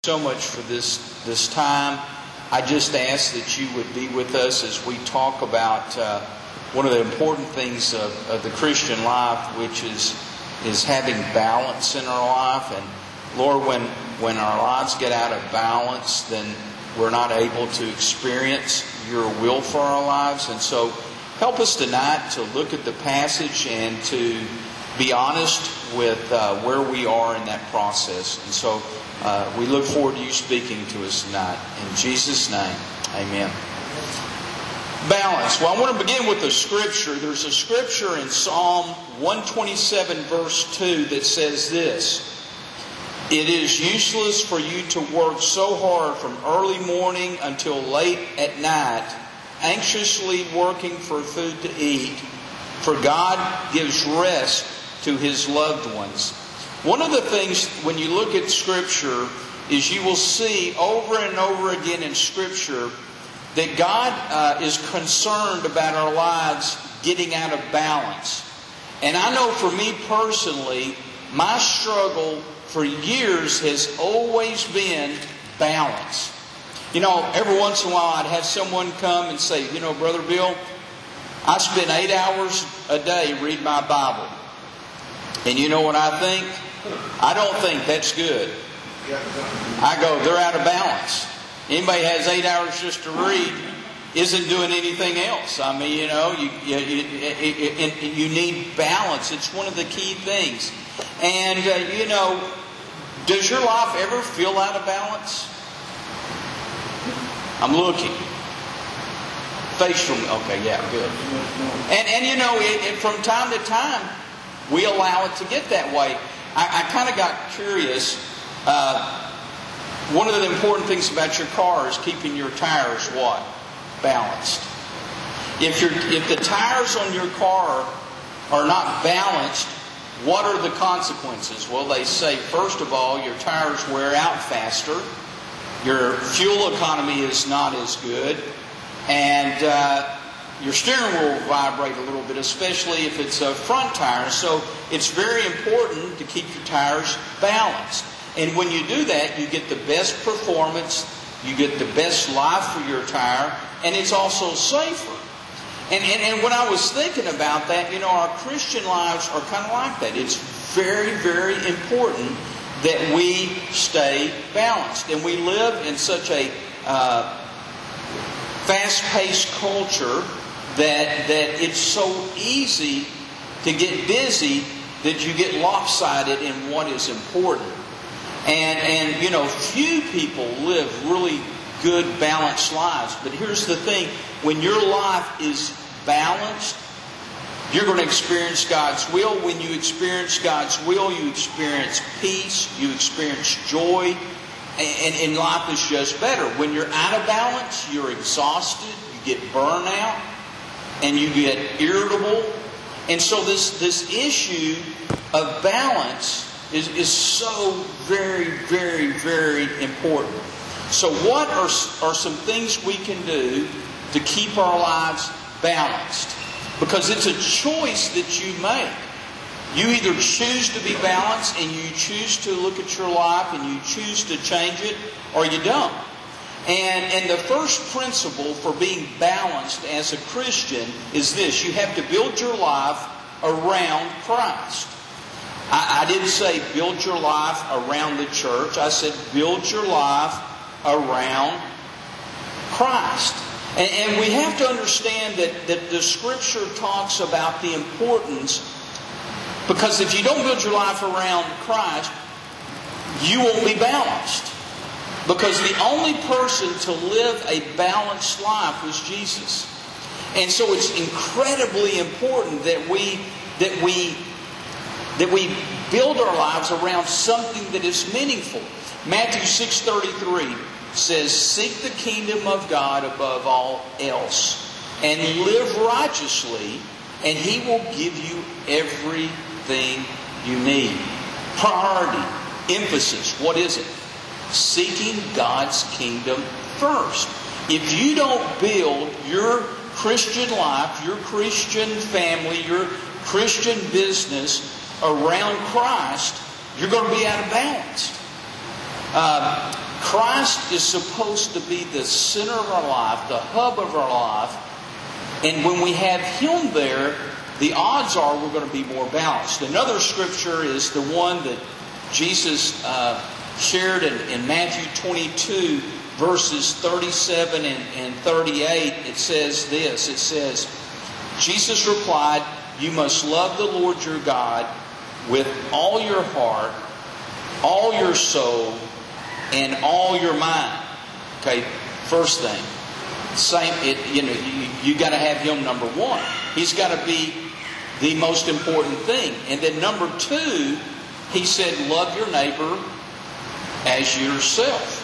So much for this time. I just ask that you would be with us as we talk about one of the important things of the Christian life, which is having balance in our life. And Lord, when our lives get out of balance, then we're not able to experience your will for our lives. And so help us tonight to look at the passage and to be honest with where we are in that process. And so we look forward to you speaking to us tonight. In Jesus' name, amen. Balance. Well, I want to begin with a scripture. There's a scripture in Psalm 127 verse 2 that says this: "It is useless for you to work so hard from early morning until late at night, anxiously working for food to eat, for God gives rest to His loved ones." One of the things when you look at Scripture is you will see over and over again in Scripture that God is concerned about our lives getting out of balance. And I know for me personally, my struggle for years has always been balance. You know, every once in a while I'd have someone come and say, "You know, Brother Bill, I spend 8 hours a day reading my Bible." And you know what I think? I don't think that's good. I go, they're out of balance. Anybody has 8 hours just to read isn't doing anything else. I mean, you know, you need balance. It's one of the key things. And, you know, does your life ever feel out of balance? I'm looking. Facial. Okay, yeah, good. And you know, from time to time, we allow it to get that way. I kind of got curious. One of the important things about your car is keeping your tires what? Balanced. If the tires on your car are not balanced, what are the consequences? Well, they say, first of all, your tires wear out faster. Your fuel economy is not as good. And your steering wheel will vibrate a little bit, especially if it's a front tire. So it's very important to keep your tires balanced. And when you do that, you get the best performance, you get the best life for your tire, and it's also safer. And when I was thinking about that, you know, our Christian lives are kind of like that. It's very, very important that we stay balanced. And we live in such a fast-paced culture that it's so easy to get busy that you get lopsided in what is important. And you know, few people live really good, balanced lives. But here's the thing. When your life is balanced, you're going to experience God's will. When you experience God's will, you experience peace, you experience joy, and life is just better. When you're out of balance, you're exhausted, you get burnout, and you get irritable. And so this issue of balance is so very, very, very important. So what are some things we can do to keep our lives balanced? Because it's a choice that you make. You either choose to be balanced and you choose to look at your life and you choose to change it, or you don't. And the first principle for being balanced as a Christian is this: you have to build your life around Christ. I didn't say build your life around the church. I said build your life around Christ. And we have to understand that the Scripture talks about the importance, because if you don't build your life around Christ, you won't be balanced. Because the only person to live a balanced life was Jesus. And so it's incredibly important that we build our lives around something that is meaningful. Matthew 6:33 says, "Seek the kingdom of God above all else, and live righteously, and He will give you everything you need." Priority, emphasis, what is it? Seeking God's kingdom first. If you don't build your Christian life, your Christian family, your Christian business around Christ, you're going to be out of balance. Christ is supposed to be the center of our life, the hub of our life. And when we have Him there, the odds are we're going to be more balanced. Another scripture is the one that Jesus shared in Matthew 22, verses 37 and 38. It says this. It says, Jesus replied, "You must love the Lord your God with all your heart, all your soul, and all your mind." Okay, first thing. You got to have Him number one. He's got to be the most important thing. And then number two, He said, love your neighbor as yourself.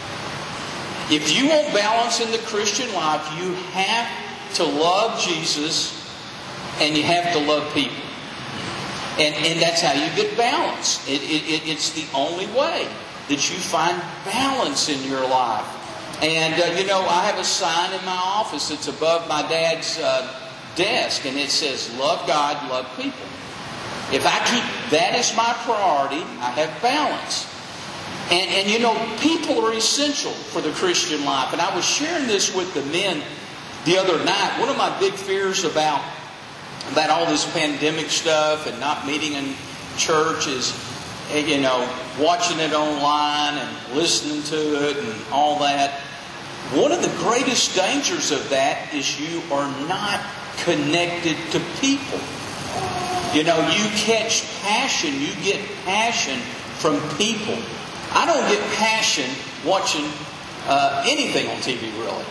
If you want balance in the Christian life, you have to love Jesus and you have to love people. And that's how you get balance. It's the only way that you find balance in your life. And, I have a sign in my office that's above my dad's desk, and it says, love God, love people. If I keep that as my priority, I have balance. And people are essential for the Christian life. And I was sharing this with the men the other night. One of my big fears about all this pandemic stuff and not meeting in church is, watching it online and listening to it and all that. One of the greatest dangers of that is you are not connected to people. You catch passion, you get passion from people. I don't get passion watching anything on TV, really.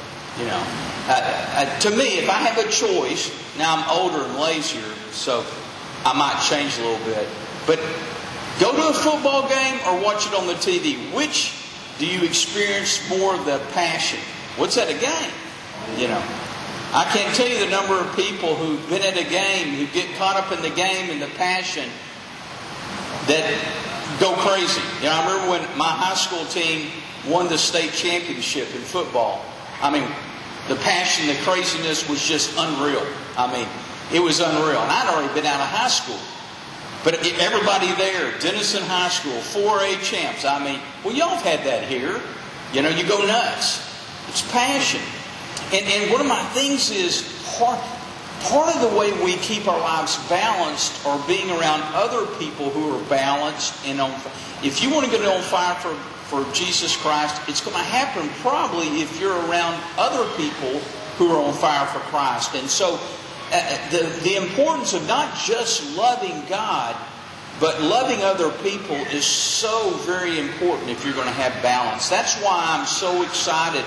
To me, if I have a choice, now I'm older and lazier, so I might change a little bit. But go to a football game or watch it on the TV. Which do you experience more of the passion? What's at a game? I can't tell you the number of people who've been at a game, who get caught up in the game and the passion that go crazy. I remember when my high school team won the state championship in football. The passion, the craziness was just unreal. It was unreal. And I'd already been out of high school. But everybody there, Denison High School, 4A champs. Y'all have had that here. You go nuts. It's passion. And one of my things is part of the way we keep our lives balanced or being around other people who are balanced and on. If you want to get on fire for Jesus Christ, it's going to happen probably if you're around other people who are on fire for Christ. And so the importance of not just loving God, but loving other people is so very important if you're going to have balance. That's why I'm so excited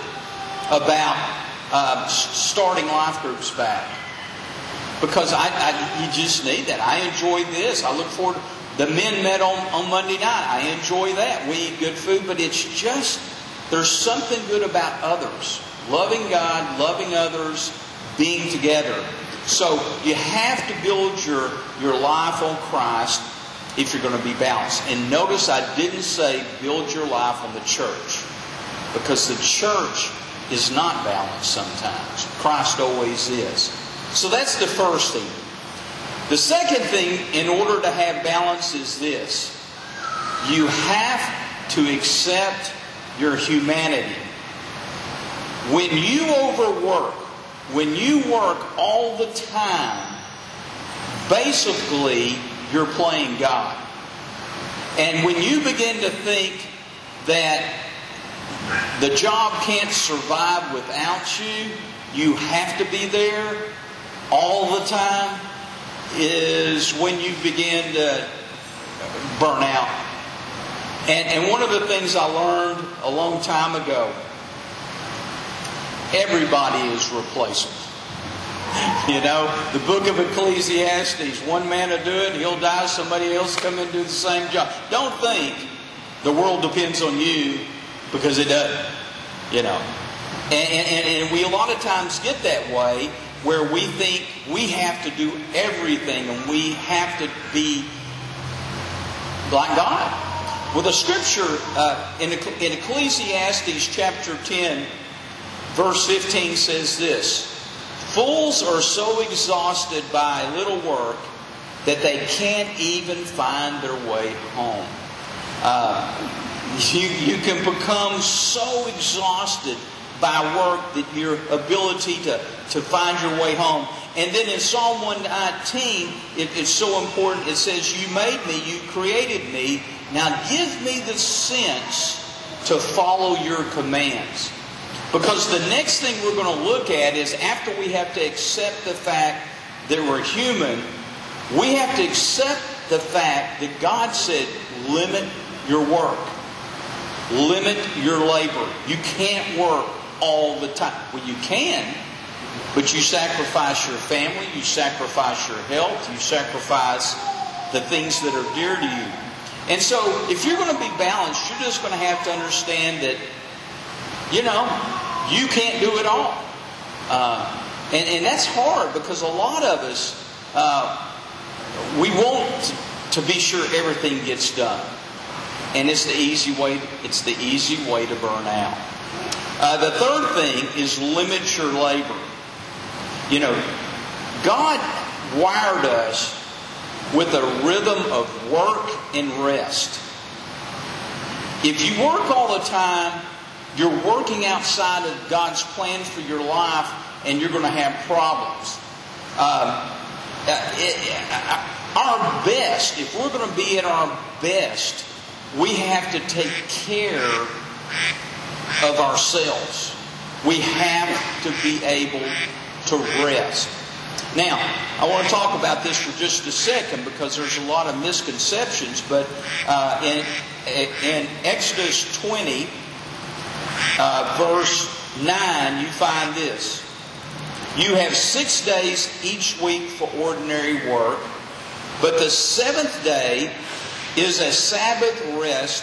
about starting life groups back. Because you just need that. I enjoy this. I look forward to the men met on Monday night. I enjoy that. We eat good food, but it's just, there's something good about others. Loving God, loving others, being together. So you have to build your life on Christ if you're going to be balanced. And notice I didn't say build your life on the church. Because the church is not balanced sometimes. Christ always is. So that's the first thing. The second thing, in order to have balance, is this. You have to accept your humanity. When you overwork, when you work all the time, basically you're playing God. And when you begin to think that the job can't survive without you, you have to be there all the time, is when you begin to burn out. And one of the things I learned a long time ago, everybody is replaceable. The book of Ecclesiastes, one man will do it, he'll die, somebody else come in and do the same job. Don't think the world depends on you, because it doesn't. And we a lot of times get that way, where we think we have to do everything and we have to be like God. Well, the scripture in Ecclesiastes chapter 10, verse 15 says this: fools are so exhausted by little work that they can't even find their way home. You can become so exhausted by work that your ability to find your way home. And then in Psalm 119, it's so important. It says, you made me, you created me. Now give me the sense to follow your commands. Because the next thing we're going to look at is, after we have to accept the fact that we're human, we have to accept the fact that God said, limit your work. Limit your labor. You can't work all the time. Well, you can, but you sacrifice your family, you sacrifice your health, you sacrifice the things that are dear to you. And so, if you're going to be balanced, you're just going to have to understand that, you can't do it all. And that's hard, because a lot of us, we want to be sure everything gets done. And it's the easy way to burn out. The third thing is limit your labor. God wired us with a rhythm of work and rest. If you work all the time, you're working outside of God's plan for your life, and you're going to have problems. Our best, if we're going to be at our best, we have to take care of ourselves. We have to be able to rest. Now, I want to talk about this for just a second, because there's a lot of misconceptions. But in Exodus 20, verse 9, you find this. You have 6 days each week for ordinary work, but the seventh day is a Sabbath rest,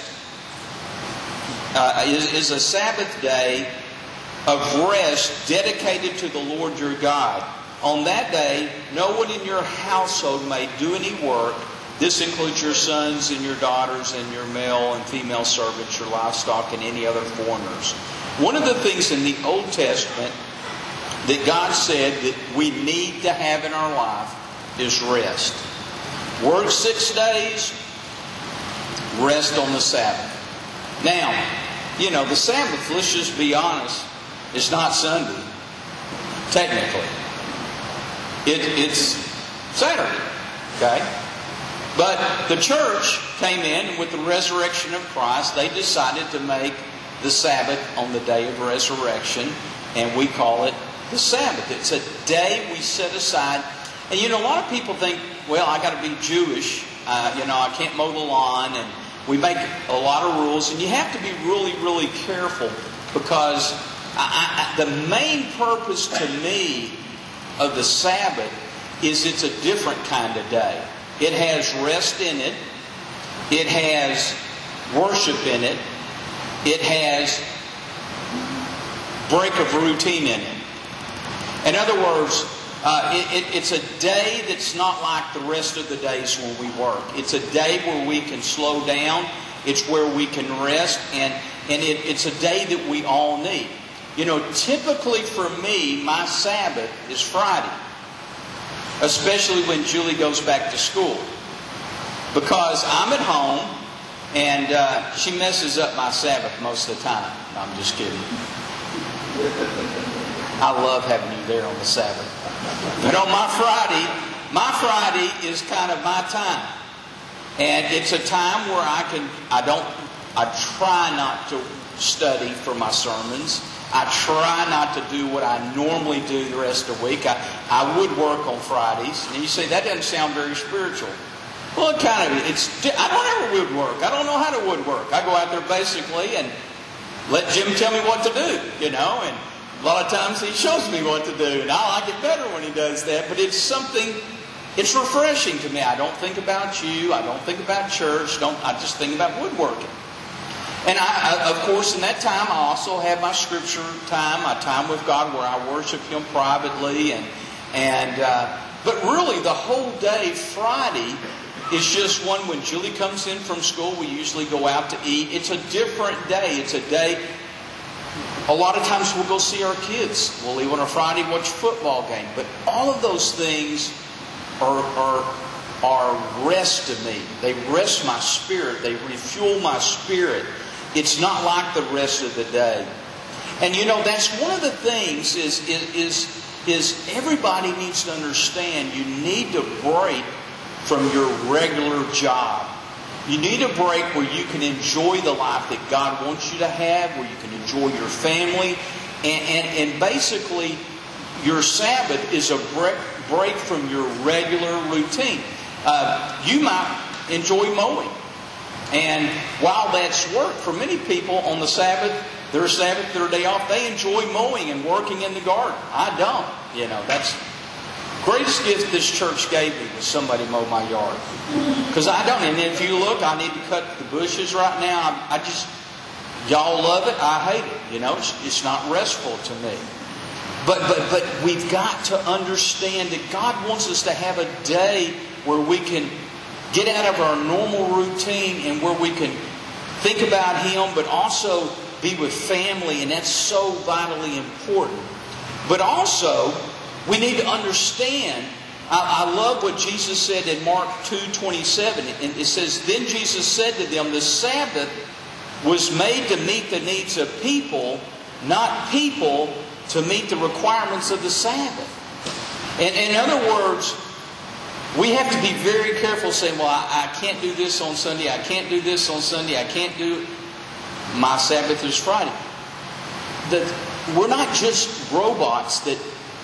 is a Sabbath day of rest dedicated to the Lord your God. On that day, no one in your household may do any work. This includes your sons and your daughters and your male and female servants, your livestock, and any other foreigners. One of the things in the Old Testament that God said that we need to have in our life is rest. Work 6 days, rest on the Sabbath. Now, the Sabbath, let's just be honest, it's not Sunday, technically. It's Saturday, okay? But the church came in with the resurrection of Christ. They decided to make the Sabbath on the day of resurrection, and we call it the Sabbath. It's a day we set aside. And a lot of people think, well, I got to be Jewish. I can't mow the lawn, and we make a lot of rules. And you have to be really, really careful, because the main purpose to me of the Sabbath is it's a different kind of day. It has rest in it. It has worship in it. It has break of routine in it. In other words, it's a day that's not like the rest of the days when we work. It's a day where we can slow down. It's where we can rest. And it's a day that we all need. Typically for me, my Sabbath is Friday. Especially when Julie goes back to school. Because I'm at home, and she messes up my Sabbath most of the time. No, I'm just kidding. I love having you there on the Sabbath. But on my Friday is kind of my time. And it's a time where I try not to study for my sermons. I try not to do what I normally do the rest of the week. I would work on Fridays. And you say, that doesn't sound very spiritual. Well, it kind of is. I don't ever woodwork. I don't know how to woodwork. I go out there basically and let Jim tell me what to do, and a lot of times he shows me what to do, and I like it better when he does that. But it's refreshing to me. I don't think about you. I don't think about church. I just think about woodworking. And of course, in that time, I also have my scripture time, my time with God, where I worship Him privately. But really, the whole day, Friday, is just one when Julie comes in from school. We usually go out to eat. It's a different day. It's a day. A lot of times we'll go see our kids. We'll leave on a Friday, watch a football game. But all of those things are rest to me. They rest my spirit. They refuel my spirit. It's not like the rest of the day. And you know, that's one of the things is everybody needs to understand you need to break from your regular job. You need a break where you can enjoy the life that God wants you to have, where you can enjoy your family. And basically, your Sabbath is a break from your regular routine. You might enjoy mowing. And while that's work, for many people on the Sabbath, their day off, they enjoy mowing and working in the garden. I don't. You know, that's the greatest gift this church gave me was somebody mow my yard. Because I don't. And if you look, I need to cut the bushes right now. Y'all love it. I hate it. You know, it's not restful to me. But we've got to understand that God wants us to have a day where we can get out of our normal routine and where we can think about Him, but also be with family, and that's so vitally important. But also, we need to understand, I love what Jesus said in Mark 2:27. And it says, "Then Jesus said to them, the Sabbath was made to meet the needs of people, not people to meet the requirements of the Sabbath." And in other words, we have to be very careful saying, well, I can't do this on Sunday, I can't do this on Sunday, I can't do my Sabbath is Friday. We're not just robots that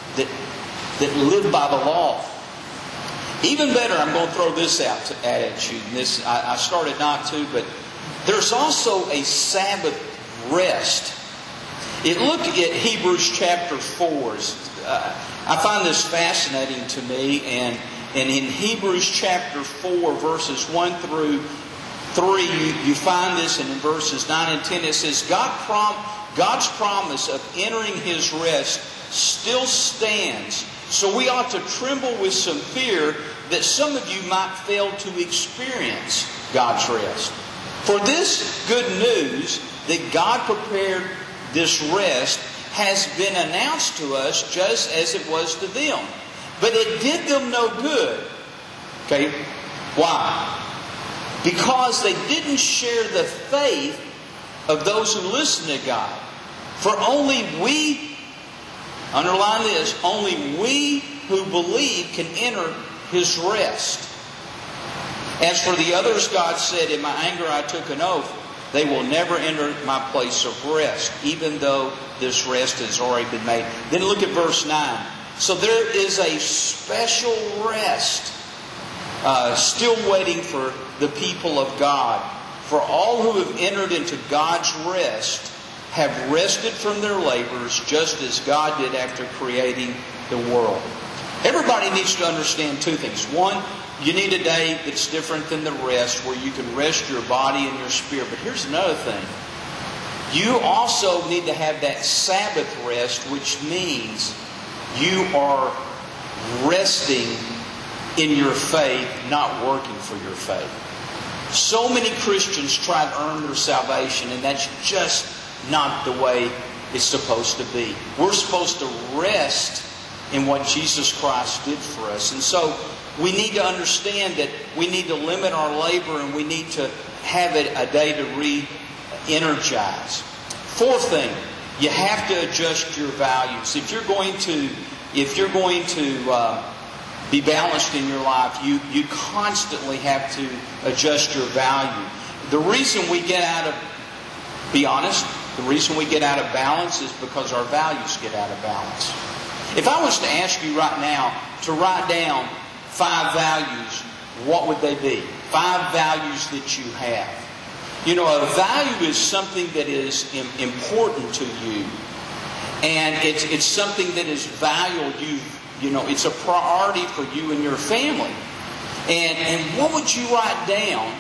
live by the law. Even better, I'm going to throw this out at you. And this, I started not to, but there's also a Sabbath rest. Look at Hebrews chapter 4. I find this fascinating to me. And in Hebrews chapter 4, verses 1 through 3, you find this. And in verses 9 and 10, it says, God's promise of entering His rest still stands. So we ought to tremble with some fear that some of you might fail to experience God's rest. For this good news that God prepared this rest has been announced to us just as it was to them. But it did them no good. Okay? Why? Because they didn't share the faith of those who listen to God. For only we, underline this, only we who believe can enter His rest. As for the others, God said, in my anger I took an oath, they will never enter my place of rest, even though this rest has already been made. Then look at verse 9. So there is a special rest still waiting for the people of God. For all who have entered into God's rest have rested from their labors just as God did after creating the world. Everybody needs to understand two things. One, you need a day that's different than the rest, where you can rest your body and your spirit. But here's another thing. You also need to have that Sabbath rest, which means you are resting in your faith, not working for your faith. So many Christians try to earn their salvation, and that's just not the way it's supposed to be. We're supposed to rest in what Jesus Christ did for us. And so we need to understand that we need to limit our labor, and we need to have it a day to re-energize. Fourth thing, you have to adjust your values. If you're going to be balanced in your life, you constantly have to adjust your value. The reason we get out of, be honest, the reason we get out of balance is because our values get out of balance. If I was to ask you right now to write down 5 values, what would they be? 5 values that you have. You know, a value is something that is important to you. And it's something that is valued. You know, it's a priority for you and your family. And what would you write down?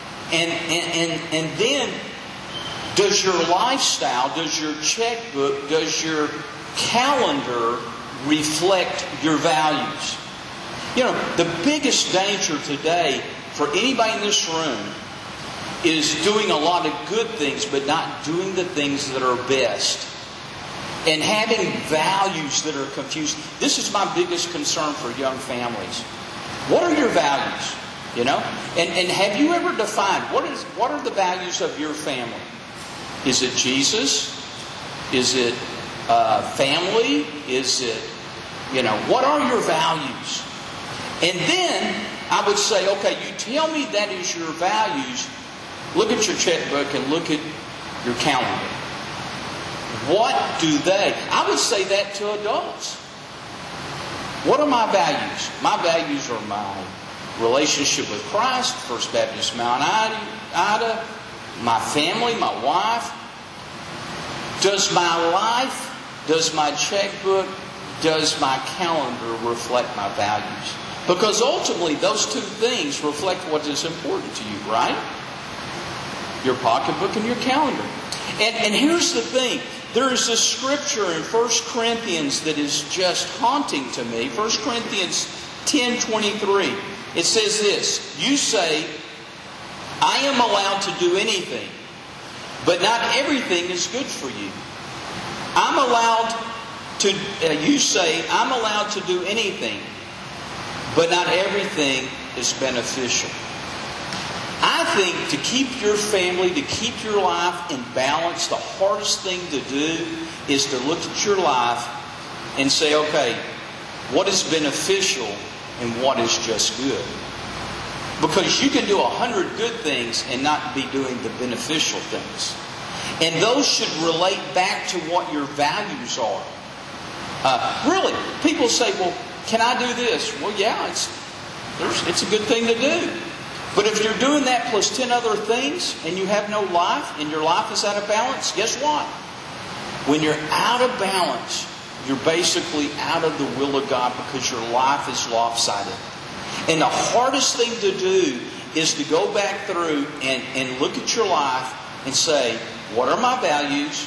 And then, does your lifestyle, does your checkbook, does your calendar reflect your values? You know, the biggest danger today for anybody in this room is doing a lot of good things, but not doing the things that are best. And having values that are confused. This is my biggest concern for young families. What are your values? You know? And have you ever defined what are the values of your family? Is it Jesus? Is it family? Is it, what are your values? And then I would say, okay, you tell me that is your values. Look at your checkbook and look at your calendar. What do they? I would say that to adults. What are my values? My values are my relationship with Christ, First Baptist Mount Ida, my family, my wife. Does my life, does my checkbook, does my calendar reflect my values? Because ultimately those two things reflect what is important to you, right? Your pocketbook and your calendar. And here's the thing. There is a scripture in 1 Corinthians that is just haunting to me. 1 Corinthians 10:23. It says this. You say, I am allowed to do anything, but not everything is good for you. You say, I'm allowed to do anything, but not everything is beneficial. I think to keep your family, to keep your life in balance, the hardest thing to do is to look at your life and say, okay, what is beneficial and what is just good? Because you can do 100 good things and not be doing the beneficial things. And those should relate back to what your values are. Really, people say, well, can I do this? Well, yeah, it's a good thing to do. But if you're doing that plus 10 other things and you have no life and your life is out of balance, guess what? When you're out of balance, you're basically out of the will of God because your life is lopsided. And the hardest thing to do is to go back through and look at your life and say, what are my values?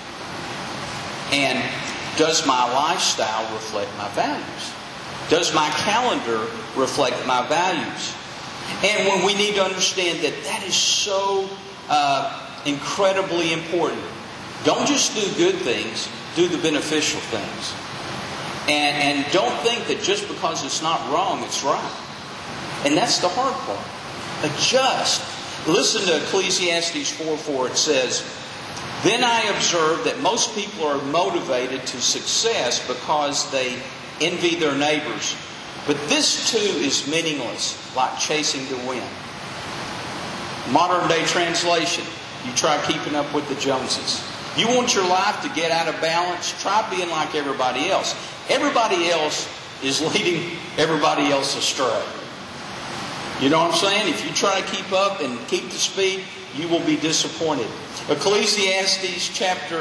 And does my lifestyle reflect my values? Does my calendar reflect my values? And when we need to understand that is so incredibly important. Don't just do good things, do the beneficial things. And don't think that just because it's not wrong, it's right. And that's the hard part. Adjust. Listen to Ecclesiastes 4:4. It says, then I observed that most people are motivated to success because they envy their neighbors. But this too is meaningless, like chasing the wind. Modern day translation, you try keeping up with the Joneses. You want your life to get out of balance, try being like everybody else. Everybody else is leading everybody else astray. You know what I'm saying? If you try to keep up and keep the speed, you will be disappointed. Ecclesiastes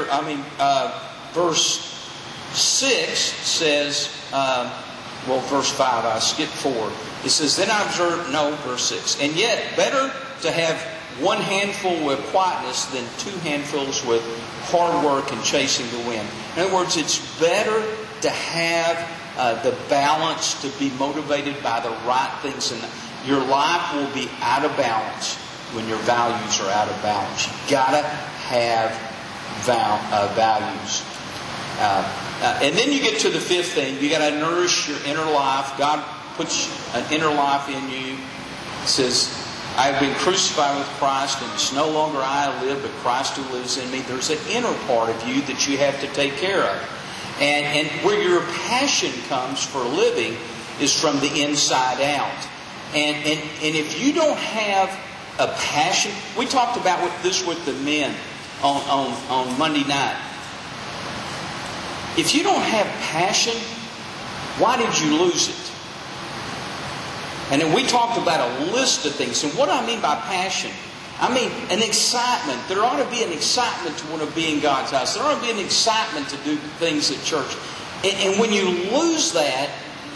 verse 6 says, verse 5, I skipped forward. It says, then I observed, verse 6. And yet, better to have one handful with quietness than 2 handfuls with hard work and chasing the wind. In other words, it's better to have the balance, to be motivated by the right things. And your life will be out of balance when your values are out of balance. You've got to have values. And then you get to the 5th thing. You got to nourish your inner life. God puts an inner life in you. It says, I have been crucified with Christ, and it's no longer I who live, but Christ who lives in me. There's an inner part of you that you have to take care of. And where your passion comes for living is from the inside out. And if you don't have a passion, we talked about this with the men on Monday night. If you don't have passion, why did you lose it? And then we talked about a list of things. And what I mean by passion, I mean an excitement. There ought to be an excitement to want to be in God's house. There ought to be an excitement to do things at church. And when you lose that,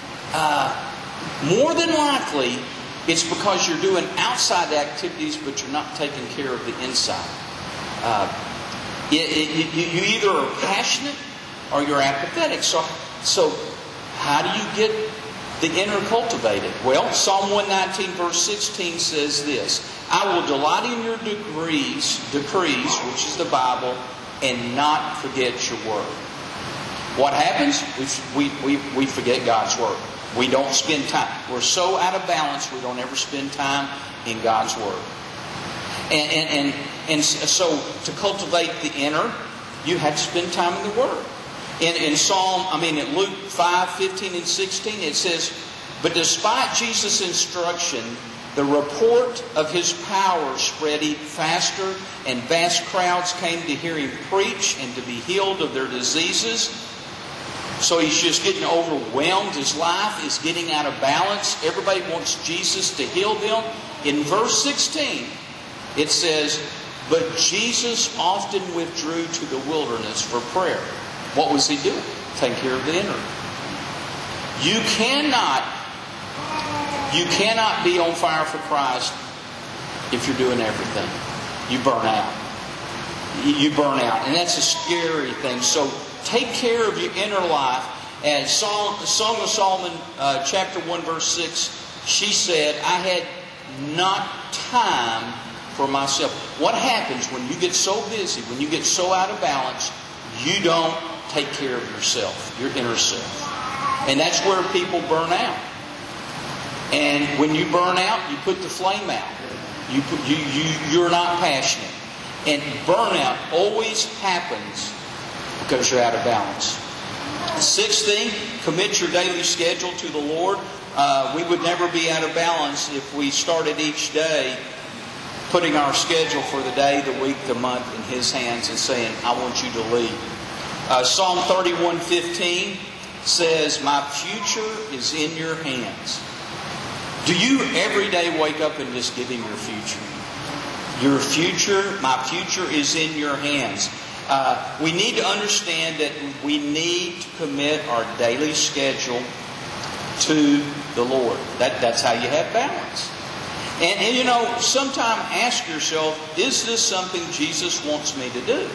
more than likely, it's because you're doing outside activities, but you're not taking care of the inside. You either are passionate or you're apathetic. So how do you get the inner cultivated? Well, Psalm 119 verse 16 says this, I will delight in your decrees, which is the Bible, and not forget your word. What happens? We forget God's word. We don't spend time. We're so out of balance we don't ever spend time in God's word. And And so to cultivate the inner, you have to spend time in the Word. In Luke 5, 15 and 16, it says, "But despite Jesus' instruction, the report of His power spread faster, and vast crowds came to hear Him preach and to be healed of their diseases." So he's just getting overwhelmed. His life is getting out of balance. Everybody wants Jesus to heal them. In verse 16, it says, "But Jesus often withdrew to the wilderness for prayer." What was He doing? Take care of the inner. You cannot be on fire for Christ if you're doing everything. You burn out. You burn out. And that's a scary thing. So take care of your inner life. And Song of Solomon, chapter 1, verse 6, she said, "I had not time for myself." What happens when you get so busy, when you get so out of balance, you don't take care of yourself, your inner self. And that's where people burn out. And when you burn out, you put the flame out. You're not passionate. And burnout always happens because you're out of balance. Sixth thing, commit your daily schedule to the Lord. We would never be out of balance if we started each day putting our schedule for the day, the week, the month in His hands and saying, "I want you to lead." Psalm 31:15 says, "My future is in your hands." Do you every day wake up and just give Him your future? Your future, my future is in your hands. We need to understand that we need to commit our daily schedule to the Lord. That's how you have balance. And sometime ask yourself, is this something Jesus wants me to do?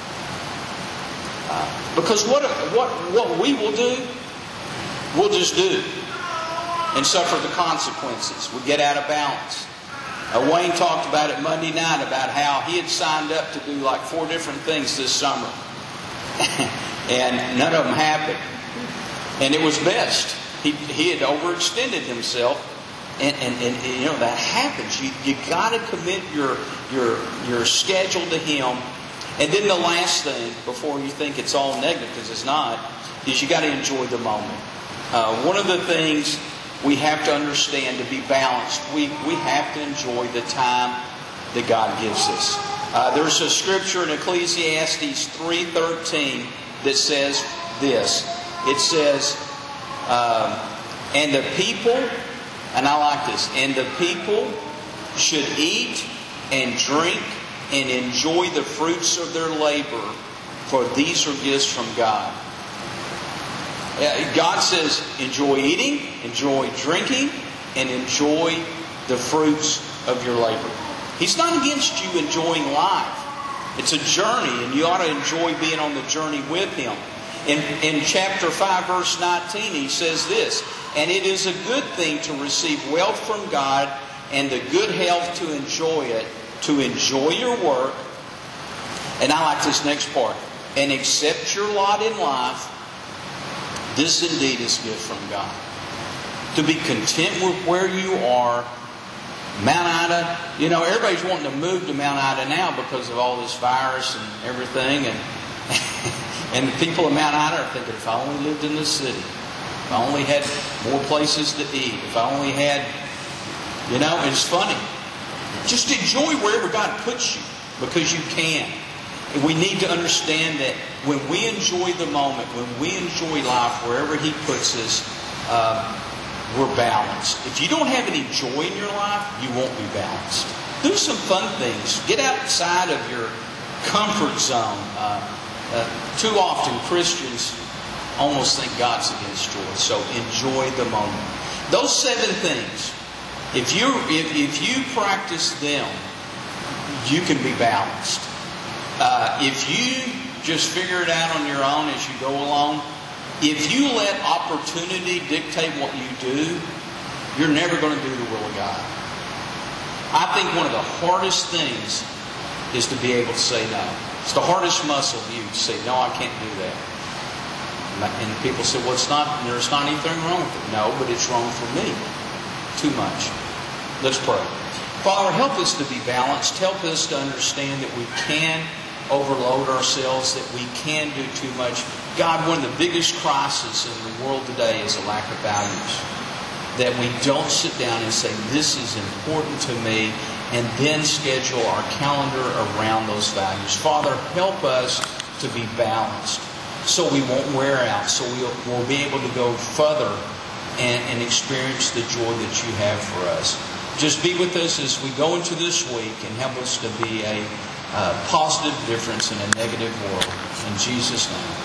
Because what we will do, we'll just do and suffer the consequences. We get out of balance. Wayne talked about it Monday night about how he had signed up to do like 4 different things this summer. And none of them happened. And it was best. He had overextended himself. And that happens. You got to commit your schedule to Him. And then the last thing, before you think it's all negative, because it's not, is you got to enjoy the moment. One of the things we have to understand to be balanced, we have to enjoy the time that God gives us. There's a scripture in Ecclesiastes 3:13 that says this. It says, and the people, and I like this, and the people should eat and drink and enjoy the fruits of their labor, for these are gifts from God. God says, enjoy eating, enjoy drinking, and enjoy the fruits of your labor. He's not against you enjoying life. It's a journey, and you ought to enjoy being on the journey with Him. In chapter 5, verse 19, He says this, "And it is a good thing to receive wealth from God and the good health to enjoy it, to enjoy your work." And I like this next part. "And accept your lot in life. This indeed is gift from God." To be content with where you are. Mount Ida, everybody's wanting to move to Mount Ida now because of all this virus and everything. And the people of Mount Ida are thinking, if I only lived in this city, if I only had more places to eat, if I only had, it's funny. Just enjoy wherever God puts you, because you can. And we need to understand that when we enjoy the moment, when we enjoy life, wherever He puts us, we're balanced. If you don't have any joy in your life, you won't be balanced. Do some fun things. Get outside of your comfort zone. Too often Christians almost think God's against joy. So enjoy the moment. Those 7 things, if you practice them, you can be balanced. If you just figure it out on your own as you go along, if you let opportunity dictate what you do, you're never going to do the will of God. I think one of the hardest things is to be able to say no. It's the hardest muscle for you to say, no, I can't do that. And people say, well, there's not anything wrong with it. No, but it's wrong for me. Too much. Let's pray. Father, help us to be balanced. Help us to understand that we can overload ourselves, that we can do too much. God, one of the biggest crises in the world today is a lack of values. That we don't sit down and say, this is important to me, and then schedule our calendar around those values. Father, help us to be balanced so we won't wear out, so we'll be able to go further and experience the joy that you have for us. Just be with us as we go into this week and help us to be a positive difference in a negative world. In Jesus' name.